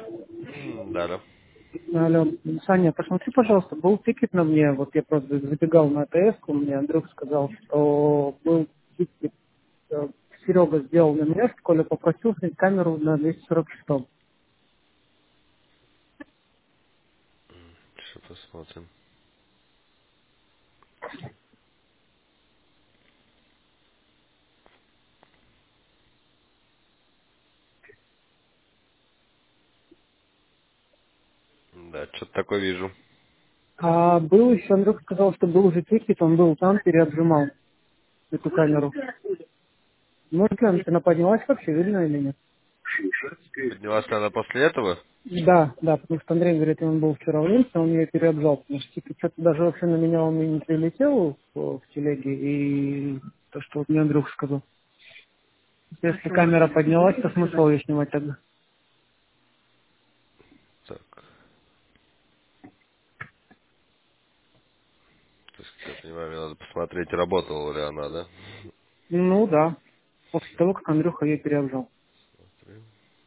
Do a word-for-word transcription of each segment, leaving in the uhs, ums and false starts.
М, Да, да. Алло, Саня, посмотри, пожалуйста, был тикет на мне, вот я просто забегал на АТС, мне Андрюх сказал, что был тикет, э, Серега сделал на меня, Коля попросил снять камеру на двести сорок шесть. Сейчас посмотрим. Да, что-то такое вижу. А был еще, Андрюх сказал, что был уже тикет, он был там, переотжимал эту камеру. Может ли она, она поднялась вообще, видно или нет? Поднялась ли она после этого? Да, да, потому что Андрей говорит, он был вчера в Линце, он ее переобжал, потому что типа, что-то даже вообще на меня он и не прилетел в, в телеге, и то, что вот мне Андрюх сказал. Если камера поднялась, то смысл ее снимать тогда. Так, то есть, я понимаю, мне надо посмотреть, работала ли она, да? Ну да, после того, как Андрюха ее переобжал. Смотрим.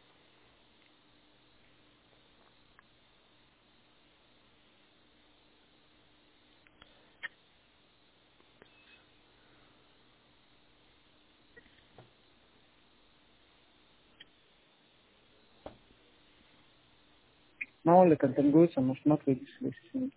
Мало ли, как торгуется, может, мат выйдешь, если снимет.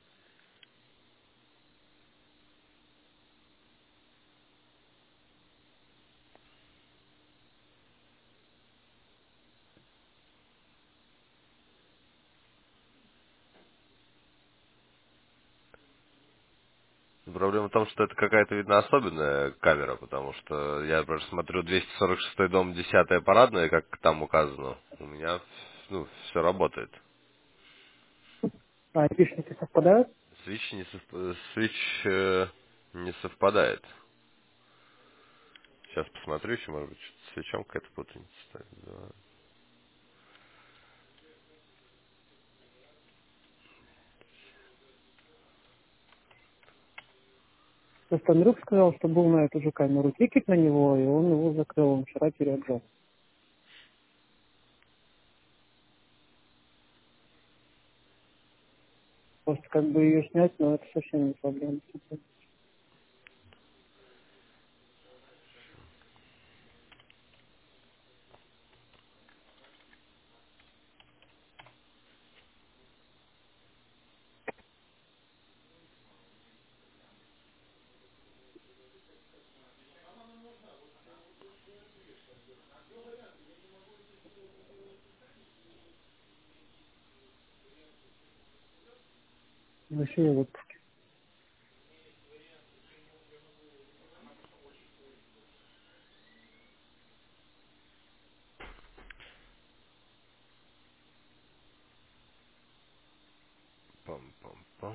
Проблема в том, что это какая-то, видно, особенная камера, потому что я просто смотрю двести сорок шестой дом, десятая парадная, как там указано. У меня, ну, все работает. А айпишники совпадают? Switch не, совп- Switch, э, не совпадает. Сейчас посмотрю еще, может быть, что-то с свечом какая-то путаница. Так, да. Просто Андрюх сказал, что был на эту же камеру тикет на него, и он его закрыл, он вчера переобжал. Просто как бы ее снять, но это совсем не проблема. Вообще я вот Пам-пам-пам.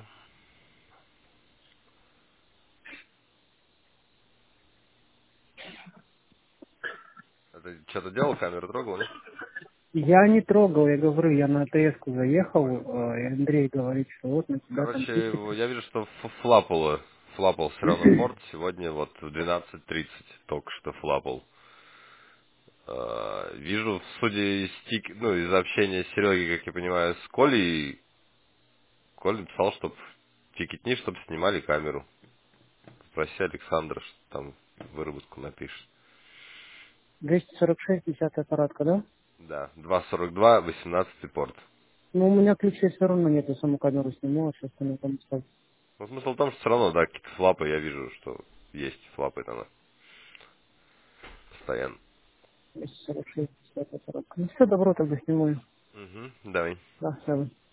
А ты что-то делал, камеру трогал, нет? Я не трогал, я говорю, я на АТС-ку заехал, э, и Андрей говорит, что вот на тебя там Короче, тикет. я вижу, что ф- флапало. Флапал все равно порт. Сегодня вот в двенадцать тридцать только что флапал. А, Вижу, судя из тик, ну, из общения Сереги, как я понимаю, с Колей, Коля написал, чтобы тикетни, чтобы снимали камеру. Спроси Александра, что там выработку напишет. двести сорок шесть, десятая аппаратка, да? Да, два сорок два, восемнадцатый порт. Ну, у меня ключей все равно нет, я саму камеру сниму, а все остальное там ставлю. Но смысл в том, что все равно, да, какие-то флапы, я вижу, что есть флапы там постоянно. двести сорок шесть, десятая аппаратка. Ну, все, добро, тогда сниму. Угу, давай. Да, все.